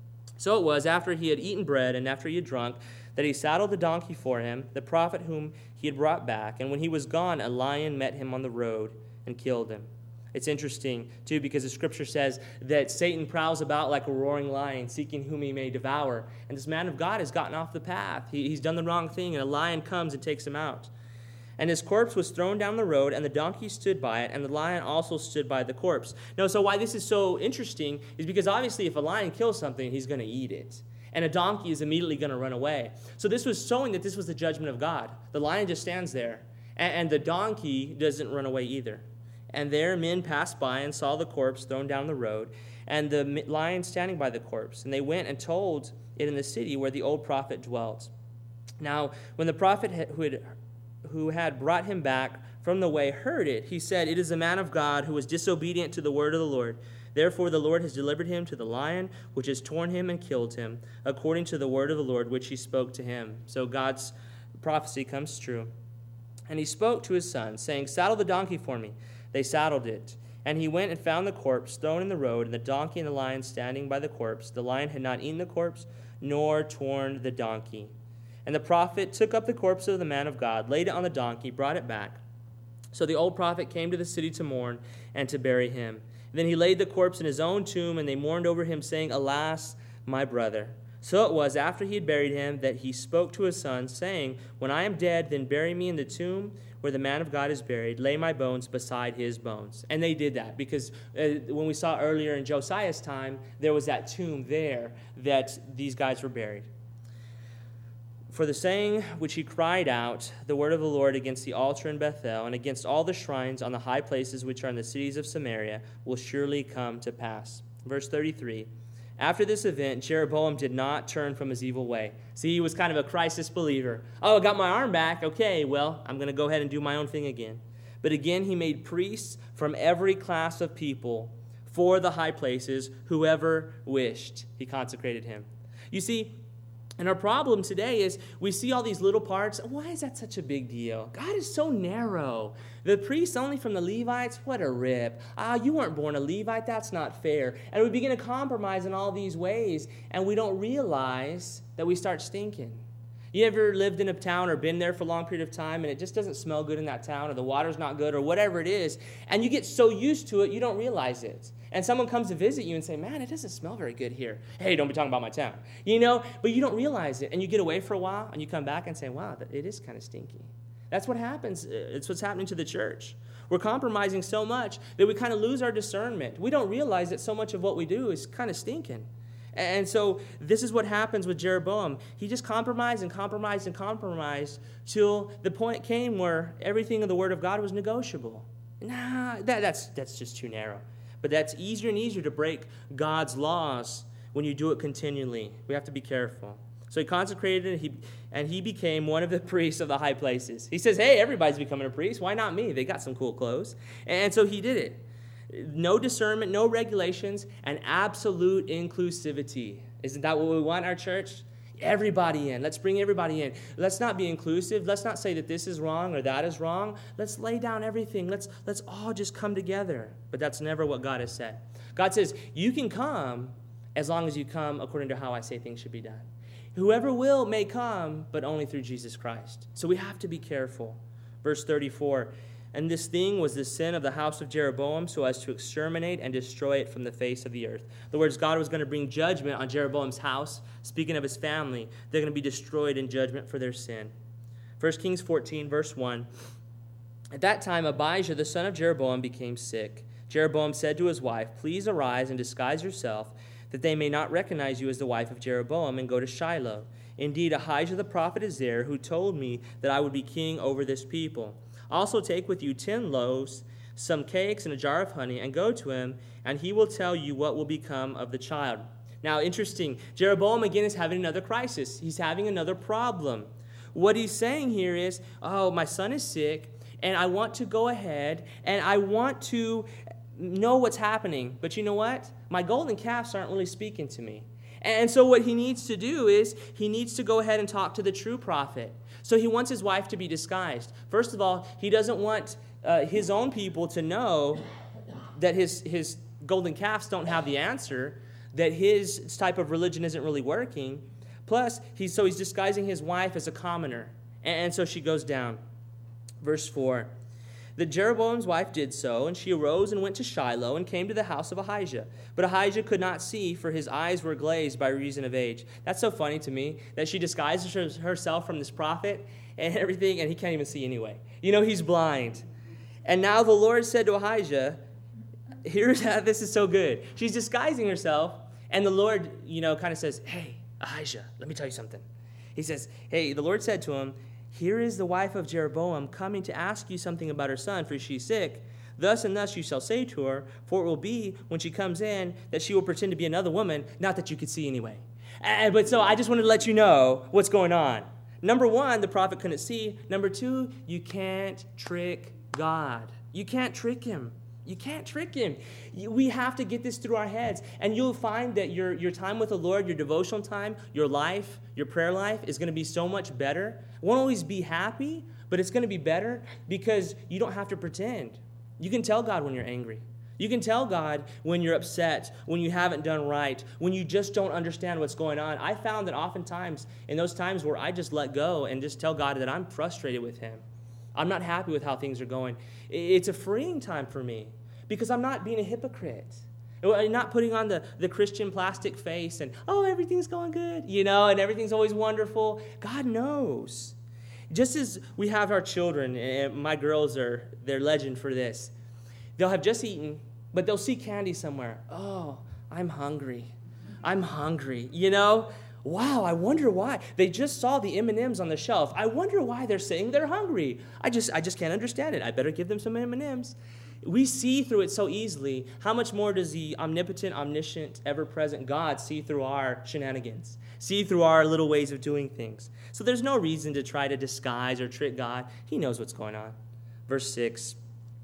So it was after he had eaten bread and after he had drunk that he saddled the donkey for him, the prophet whom he had brought back. And when he was gone, a lion met him on the road and killed him. It's interesting, too, because the scripture says that Satan prowls about like a roaring lion, seeking whom he may devour. And this man of God has gotten off the path. He, he's done the wrong thing, and a lion comes and takes him out. And his corpse was thrown down the road, and the donkey stood by it, and the lion also stood by the corpse. Now, so why this is so interesting is because obviously if a lion kills something, he's going to eat it. And a donkey is immediately going to run away. So this was showing that this was the judgment of God. The lion just stands there, and, and the donkey doesn't run away either. And there men passed by and saw the corpse thrown down the road, and the lion standing by the corpse. And they went and told it in the city where the old prophet dwelt. Now, when the prophet who had, who had brought him back from the way heard it, he said, it is a man of God who was disobedient to the word of the Lord. Therefore the Lord has delivered him to the lion, which has torn him and killed him, according to the word of the Lord, which he spoke to him. So God's prophecy comes true. And he spoke to his son, saying, saddle the donkey for me. They saddled it, and he went and found the corpse thrown in the road, and the donkey and the lion standing by the corpse. The lion had not eaten the corpse, nor torn the donkey. And the prophet took up the corpse of the man of God, laid it on the donkey, brought it back. So the old prophet came to the city to mourn and to bury him. And then he laid the corpse in his own tomb, and they mourned over him, saying, alas, my brother. So it was after he had buried him that he spoke to his son, saying, when I am dead, then bury me in the tomb where the man of God is buried, lay my bones beside his bones. And they did that because uh, when we saw earlier in Josiah's time, there was that tomb there that these guys were buried. For the saying which he cried out, the word of the Lord against the altar in Bethel and against all the shrines on the high places which are in the cities of Samaria will surely come to pass. Verse thirty-three. After this event, Jeroboam did not turn from his evil way. See, he was kind of a crisis believer. Oh, I got my arm back. Okay, well, I'm going to go ahead and do my own thing again. But again, he made priests from every class of people for the high places, whoever wished. He consecrated him. You see, and our problem today is we see all these little parts. Why is that such a big deal? God is so narrow. The priests only from the Levites? What a rip. Ah, you weren't born a Levite. That's not fair. And we begin to compromise in all these ways, and we don't realize that we start stinking. You ever lived in a town or been there for a long period of time, and it just doesn't smell good in that town, or the water's not good, or whatever it is, and you get so used to it, you don't realize it. And someone comes to visit you and say, man, it doesn't smell very good here. Hey, don't be talking about my town. You know, but you don't realize it. And you get away for a while, and you come back and say, wow, it is kind of stinky. That's what happens. It's what's happening to the church. We're compromising so much that we kind of lose our discernment. We don't realize that so much of what we do is kind of stinking. And so this is what happens with Jeroboam. He just compromised and compromised and compromised till the point came where everything in the Word of God was negotiable. Nah, that, that's, that's just too narrow. But that's easier and easier to break God's laws when you do it continually. We have to be careful. So he consecrated, he, and he became one of the priests of the high places. He says, hey, everybody's becoming a priest. Why not me? They got some cool clothes. And so he did it. No discernment, no regulations, and absolute inclusivity. Isn't that what we want in our church? Everybody in. Let's bring everybody in. Let's not be inclusive. Let's not say that this is wrong or that is wrong. Let's lay down everything. Let's, let's all just come together. But that's never what God has said. God says, you can come as long as you come according to how I say things should be done. Whoever will may come, but only through Jesus Christ. So we have to be careful. Verse thirty-four, and this thing was the sin of the house of Jeroboam, so as to exterminate and destroy it from the face of the earth. In other words, God was going to bring judgment on Jeroboam's house. Speaking of his family, they're going to be destroyed in judgment for their sin. First Kings fourteen, verse one. At that time, Abijah, the son of Jeroboam, became sick. Jeroboam said to his wife, please arise and disguise yourself, that they may not recognize you as the wife of Jeroboam, and go to Shiloh. Indeed, Ahijah the prophet is there, who told me that I would be king over this people. Also take with you ten loaves, some cakes, and a jar of honey, and go to him, and he will tell you what will become of the child. Now, interesting, Jeroboam again is having another crisis. He's having another problem. What he's saying here is, oh, my son is sick, and I want to go ahead, and I want to know what's happening. But you know what? My golden calves aren't really speaking to me. And so what he needs to do is he needs to go ahead and talk to the true prophet. So he wants his wife to be disguised. First of all, he doesn't want uh, his own people to know that his, his golden calves don't have the answer, that his type of religion isn't really working. Plus, he's, so he's disguising his wife as a commoner. And, and so she goes down. Verse four. That Jeroboam's wife did so, and she arose and went to Shiloh and came to the house of Ahijah. But Ahijah could not see, for his eyes were glazed by reason of age. That's so funny to me, that she disguises herself from this prophet and everything, and he can't even see anyway. You know, he's blind. And now the Lord said to Ahijah, here's how this is so good. She's disguising herself, and the Lord, you know, kind of says, hey, Ahijah, let me tell you something. He says, hey, the Lord said to him, here is the wife of Jeroboam coming to ask you something about her son, for she's sick. Thus and thus you shall say to her, for it will be, when she comes in, that she will pretend to be another woman, not that you could see anyway. And, but so I just wanted to let you know what's going on. Number one, the prophet couldn't see. Number two, you can't trick God. You can't trick him. You can't trick him. We have to get this through our heads. And you'll find that your, your time with the Lord, your devotional time, your life, your prayer life is going to be so much better. It won't always be happy, but it's going to be better because you don't have to pretend. You can tell God when you're angry. You can tell God when you're upset, when you haven't done right, when you just don't understand what's going on. I found that oftentimes in those times where I just let go and just tell God that I'm frustrated with him, I'm not happy with how things are going, it's a freeing time for me because I'm not being a hypocrite. I'm not putting on the, the Christian plastic face and, oh, everything's going good, you know, and everything's always wonderful. God knows. Just as we have our children, and my girls are, they're legend for this. They'll have just eaten, but they'll see candy somewhere. Oh, I'm hungry. I'm hungry, you know. Wow, I wonder why. They just saw the M and M's on the shelf. I wonder why they're saying they're hungry. I just I just can't understand it. I better give them some M and M's. We see through it so easily. How much more does the omnipotent, omniscient, ever-present God see through our shenanigans, see through our little ways of doing things? So there's no reason to try to disguise or trick God. He knows what's going on. Verse six.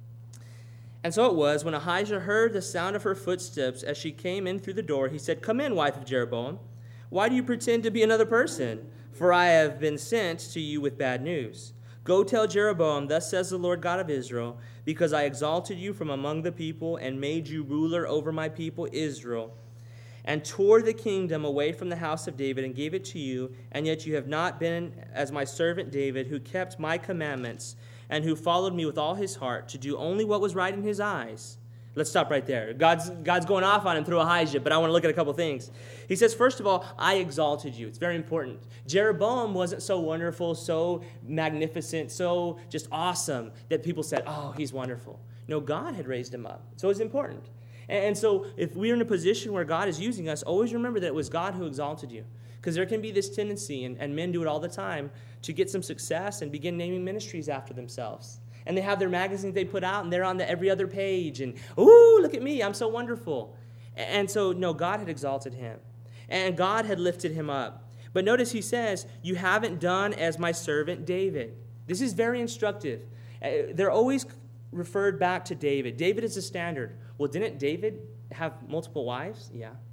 And so it was, when Ahijah heard the sound of her footsteps as she came in through the door, he said, come in, wife of Jeroboam. Why do you pretend to be another person? For I have been sent to you with bad news. Go tell Jeroboam, thus says the Lord God of Israel, because I exalted you from among the people and made you ruler over my people Israel, and tore the kingdom away from the house of David and gave it to you, and yet you have not been as my servant David, who kept my commandments and who followed me with all his heart to do only what was right in his eyes. Let's stop right there. God's, God's going off on him through Ahijah, but I want to look at a couple things. He says, first of all, I exalted you. It's very important. Jeroboam wasn't so wonderful, so magnificent, so just awesome that people said, oh, he's wonderful. No, God had raised him up. So it's important. And, and so if we're in a position where God is using us, always remember that it was God who exalted you. Because there can be this tendency, and, and men do it all the time, to get some success and begin naming ministries after themselves. And they have their magazines they put out, and they're on the every other page. And, ooh, look at me, I'm so wonderful. And so, no, God had exalted him. And God had lifted him up. But notice he says, you haven't done as my servant David. This is very instructive. They're always referred back to David. David is the standard. Well, didn't David have multiple wives? Yeah.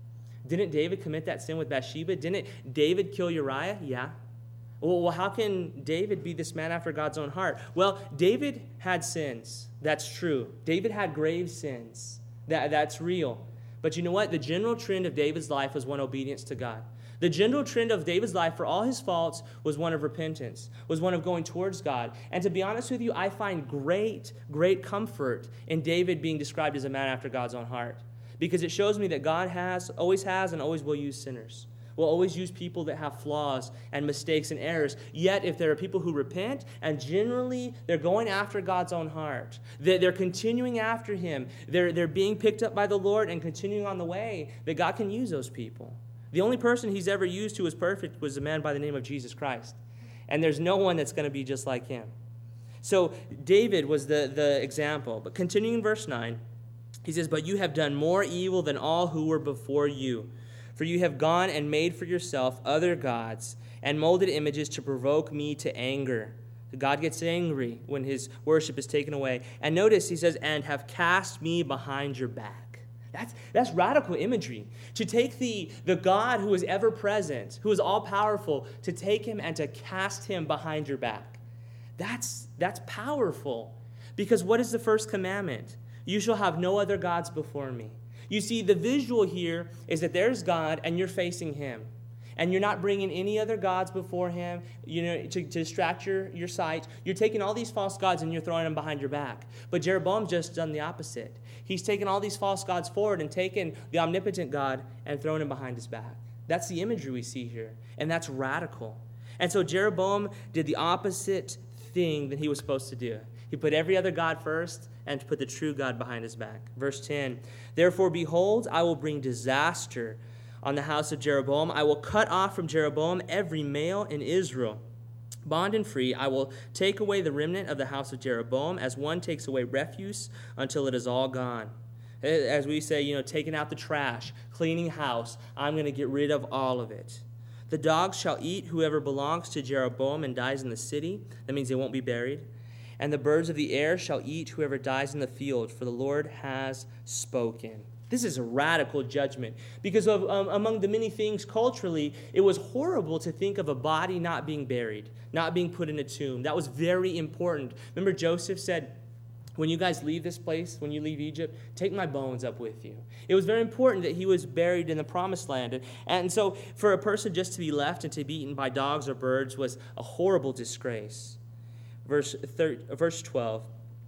Didn't David commit that sin with Bathsheba? Didn't David kill Uriah? Yeah. Well, how can David be this man after God's own heart? Well, David had sins. That's true. David had grave sins. That, that's real. But you know what? The general trend of David's life was one obedience to God. The general trend of David's life, for all his faults, was one of repentance, was one of going towards God. And to be honest with you, I find great, great comfort in David being described as a man after God's own heart, because it shows me that God has, always has, and always will use sinners. Will always use people that have flaws and mistakes and errors. Yet, if there are people who repent, and generally they're going after God's own heart, they're, they're continuing after him, they're, they're being picked up by the Lord and continuing on the way, that God can use those people. The only person he's ever used who was perfect was a man by the name of Jesus Christ. And there's no one that's going to be just like him. So David was the, the example. But continuing in verse nine, he says, "But you have done more evil than all who were before you. For you have gone and made for yourself other gods and molded images to provoke me to anger." God gets angry when his worship is taken away. And notice he says, "and have cast me behind your back." That's, that's radical imagery. To take the, the God who is ever present, who is all powerful, to take him and to cast him behind your back. That's, that's powerful. Because what is the first commandment? "You shall have no other gods before me." You see, the visual here is that there's God and you're facing him. And you're not bringing any other gods before him, you know, to, to distract your, your sight. You're taking all these false gods and you're throwing them behind your back. But Jeroboam's just done the opposite. He's taken all these false gods forward and taken the omnipotent God and thrown him behind his back. That's the imagery we see here. And that's radical. And so Jeroboam did the opposite thing that he was supposed to do. He put every other god first and put the true God behind his back. Verse ten, "Therefore, behold, I will bring disaster on the house of Jeroboam. I will cut off from Jeroboam every male in Israel, bond and free. I will take away the remnant of the house of Jeroboam as one takes away refuse until it is all gone." As we say, you know, taking out the trash, cleaning house, I'm going to get rid of all of it. "The dogs shall eat whoever belongs to Jeroboam and dies in the city." That means they won't be buried. "And the birds of the air shall eat whoever dies in the field, for the Lord has spoken." This is a radical judgment, because of, um, among the many things culturally, it was horrible to think of a body not being buried, not being put in a tomb. That was very important. Remember, Joseph said, "When you guys leave this place, when you leave Egypt, take my bones up with you." It was very important that he was buried in the promised land. And, and so for a person just to be left and to be eaten by dogs or birds was a horrible disgrace. Verse, thir- verse twelve,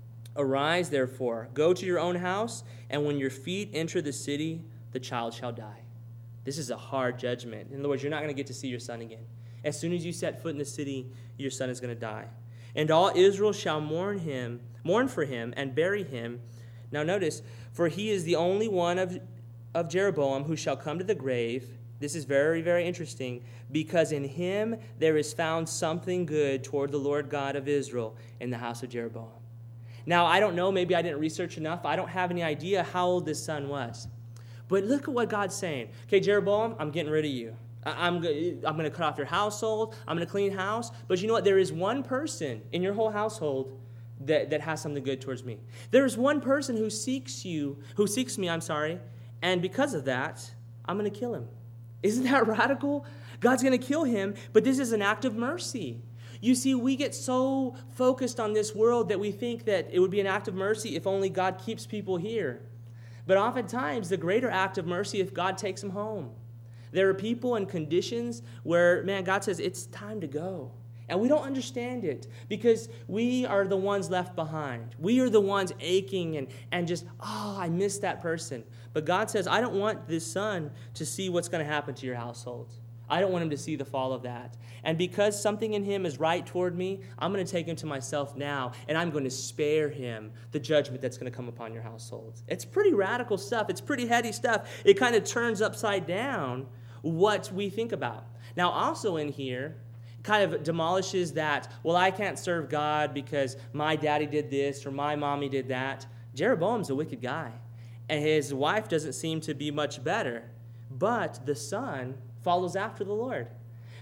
"Arise, therefore, go to your own house, and when your feet enter the city, the child shall die." This is a hard judgment. In other words, you're not going to get to see your son again. As soon as you set foot in the city, your son is going to die. "And all Israel shall mourn him, mourn for him, and bury him." Now notice, "For he is the only one of, of Jeroboam who shall come to the grave." This is very, very interesting, "because in him there is found something good toward the Lord God of Israel in the house of Jeroboam." Now, I don't know, maybe I didn't research enough. I don't have any idea how old this son was. But look at what God's saying. Okay, Jeroboam, I'm getting rid of you. I'm, I'm going to cut off your household. I'm going to clean house. But you know what? There is one person in your whole household that, that has something good towards me. There is one person who seeks you, who seeks me, I'm sorry, and because of that, I'm going to kill him. Isn't that radical? God's going to kill him, but this is an act of mercy. You see, we get so focused on this world that we think that it would be an act of mercy if only God keeps people here. But oftentimes, the greater act of mercy if God takes them home. There are people and conditions where, man, God says, it's time to go. And we don't understand it because we are the ones left behind. We are the ones aching and, and just, oh, I miss that person. But God says, I don't want this son to see what's going to happen to your household. I don't want him to see the fall of that. And because something in him is right toward me, I'm going to take him to myself now, and I'm going to spare him the judgment that's going to come upon your household. It's pretty radical stuff. It's pretty heady stuff. It kind of turns upside down what we think about. Now, also in here, kind of demolishes that, well, I can't serve God because my daddy did this or my mommy did that. Jeroboam's a wicked guy, and his wife doesn't seem to be much better, but the son follows after the Lord.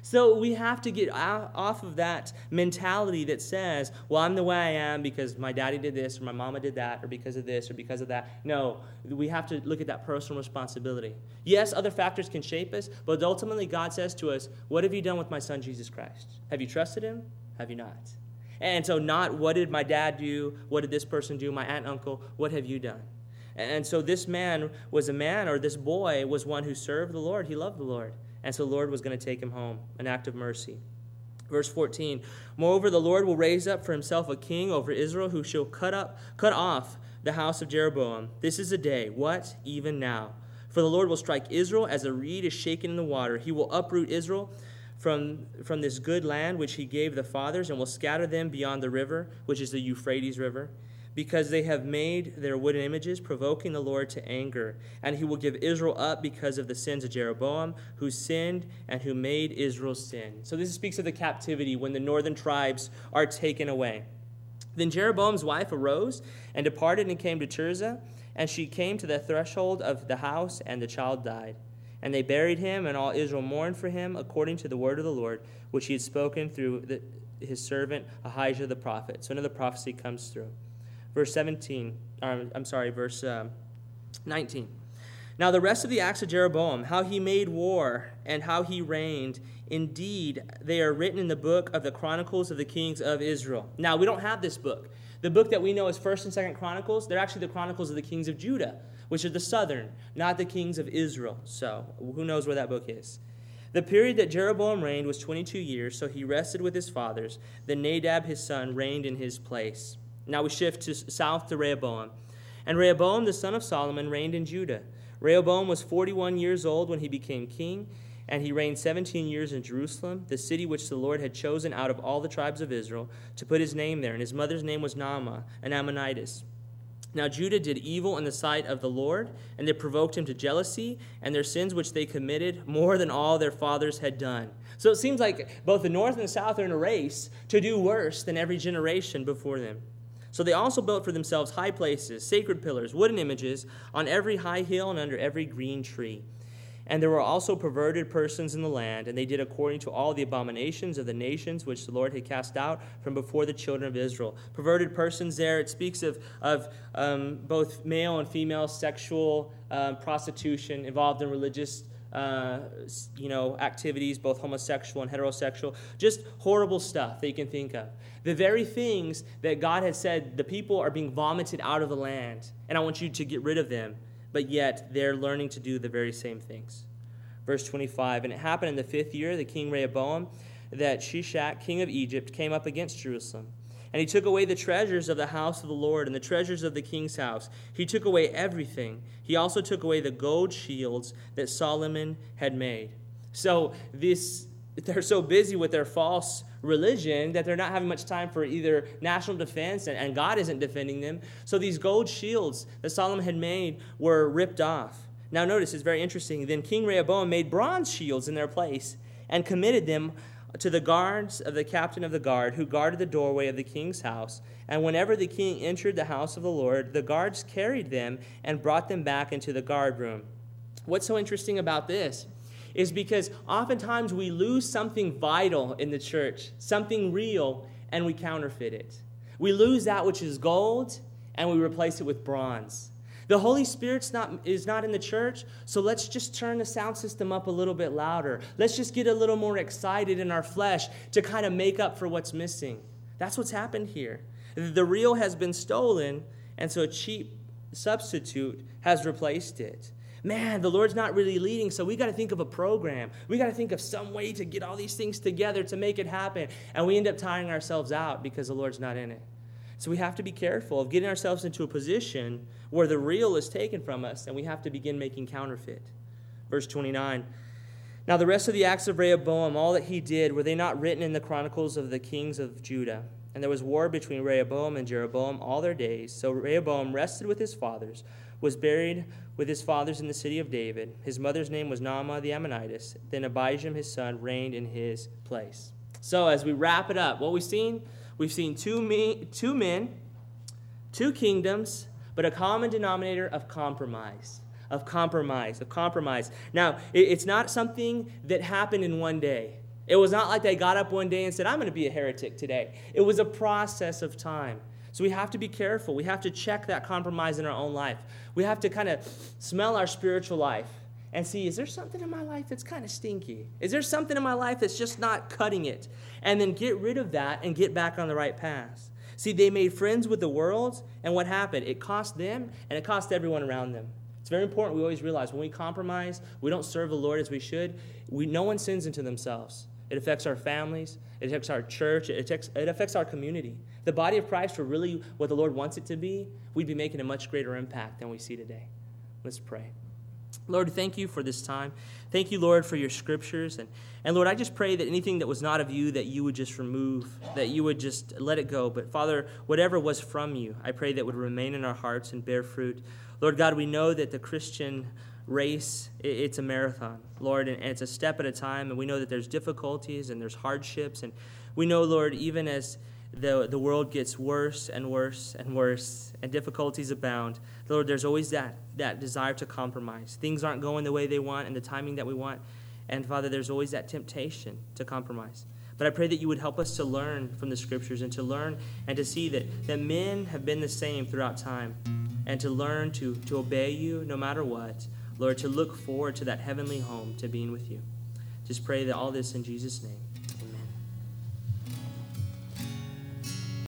So we have to get off of that mentality that says, well, I'm the way I am because my daddy did this or my mama did that or because of this or because of that. No, we have to look at that personal responsibility. Yes, other factors can shape us, but ultimately God says to us, what have you done with my son Jesus Christ? Have you trusted him? Have you not? And so not what did my dad do, what did this person do, my aunt and uncle, what have you done? And so this man was a man, or this boy was one who served the Lord. He loved the Lord. And so the Lord was going to take him home, an act of mercy. Verse fourteen, moreover, the Lord will raise up for himself a king over Israel who shall cut up, cut off the house of Jeroboam. This is a day, what? Even now. For the Lord will strike Israel as a reed is shaken in the water. He will uproot Israel from, from this good land which he gave the fathers and will scatter them beyond the river, which is the Euphrates River, because they have made their wooden images, provoking the Lord to anger. And he will give Israel up because of the sins of Jeroboam, who sinned and who made Israel sin. So this speaks of the captivity when the northern tribes are taken away. Then Jeroboam's wife arose and departed and came to Tirzah, and she came to the threshold of the house, and the child died. And they buried him, and all Israel mourned for him, according to the word of the Lord, which he had spoken through the, his servant Ahijah the prophet. So another prophecy comes through. Verse seventeen, um, I'm sorry, verse um, nineteen. Now the rest of the acts of Jeroboam, how he made war and how he reigned, indeed, they are written in the book of the Chronicles of the Kings of Israel. Now, we don't have this book. The book that we know as First and Second Chronicles, they're actually the Chronicles of the Kings of Judah, which are the southern, not the kings of Israel. So, who knows where that book is? The period that Jeroboam reigned was twenty-two years, so he rested with his fathers. Then Nadab, his son, reigned in his place. Now we shift to south to Rehoboam. And Rehoboam, the son of Solomon, reigned in Judah. Rehoboam was forty-one years old when he became king, and he reigned seventeen years in Jerusalem, the city which the Lord had chosen out of all the tribes of Israel, to put his name there. And his mother's name was Naamah, an Ammonitess. Now Judah did evil in the sight of the Lord, and they provoked him to jealousy, and their sins which they committed more than all their fathers had done. So it seems like both the north and the south are in a race to do worse than every generation before them. So they also built for themselves high places, sacred pillars, wooden images, on every high hill and under every green tree. And there were also perverted persons in the land, and they did according to all the abominations of the nations which the Lord had cast out from before the children of Israel. Perverted persons there, it speaks of, of um, both male and female sexual uh, prostitution involved in religious Uh, you know, activities, both homosexual and heterosexual, just horrible stuff that you can think of. The very things that God had said, the people are being vomited out of the land, and I want you to get rid of them, but yet they're learning to do the very same things. Verse twenty-five, and it happened in the fifth year, the king Rehoboam, that Shishak, king of Egypt, came up against Jerusalem. And he took away the treasures of the house of the Lord and the treasures of the king's house. He took away everything. He also took away the gold shields that Solomon had made. So this, they're so busy with their false religion that they're not having much time for either national defense, and, and God isn't defending them. So these gold shields that Solomon had made were ripped off. Now notice, it's very interesting. Then King Rehoboam made bronze shields in their place and committed them to the guards of the captain of the guard, who guarded the doorway of the king's house. And whenever the king entered the house of the Lord, the guards carried them and brought them back into the guard room. What's so interesting about this is because oftentimes we lose something vital in the church, something real, and we counterfeit it. We lose that which is gold, and we replace it with bronze. The Holy Spirit's not, is not in the church, so let's just turn the sound system up a little bit louder. Let's just get a little more excited in our flesh to kind of make up for what's missing. That's what's happened here. The real has been stolen, and so a cheap substitute has replaced it. Man, the Lord's not really leading, so we got to think of a program. We got to think of some way to get all these things together to make it happen, and we end up tiring ourselves out because the Lord's not in it. So we have to be careful of getting ourselves into a position where the real is taken from us, and we have to begin making counterfeit. Verse twenty-nine, now the rest of the acts of Rehoboam, all that he did, were they not written in the chronicles of the kings of Judah? And there was war between Rehoboam and Jeroboam all their days. So Rehoboam rested with his fathers, was buried with his fathers in the city of David. His mother's name was Naamah the Ammonitess. Then Abijam, his son, reigned in his place. So as we wrap it up, what we've seen, we've seen two, me, two men, two kingdoms, but a common denominator of compromise, of compromise, of compromise. Now, it's not something that happened in one day. It was not like they got up one day and said, I'm going to be a heretic today. It was a process of time. So we have to be careful. We have to check that compromise in our own life. We have to kind of smell our spiritual life and see, is there something in my life that's kind of stinky? Is there something in my life that's just not cutting it? And then get rid of that and get back on the right path. See, they made friends with the world, and what happened? It cost them, and it cost everyone around them. It's very important we always realize when we compromise, we don't serve the Lord as we should, we, no one sins into themselves. It affects our families. It affects our church. It affects, it affects our community. The body of Christ were really what the Lord wants it to be. We'd be making a much greater impact than we see today. Let's pray. Lord, thank you for this time. Thank you, Lord, for your scriptures. And, and Lord, I just pray that anything that was not of you, that you would just remove, that you would just let it go. But Father, whatever was from you, I pray that would remain in our hearts and bear fruit. Lord God, we know that the Christian race, it's a marathon, Lord, and it's a step at a time. And we know that there's difficulties and there's hardships. And we know, Lord, even as the, the world gets worse and worse and worse and difficulties abound, Lord, there's always that, that desire to compromise. Things aren't going the way they want and the timing that we want. And Father, there's always that temptation to compromise. But I pray that you would help us to learn from the scriptures and to learn and to see that, that men have been the same throughout time, and to learn to, to obey you no matter what. Lord, to look forward to that heavenly home, to being with you. Just pray that all this in Jesus' name.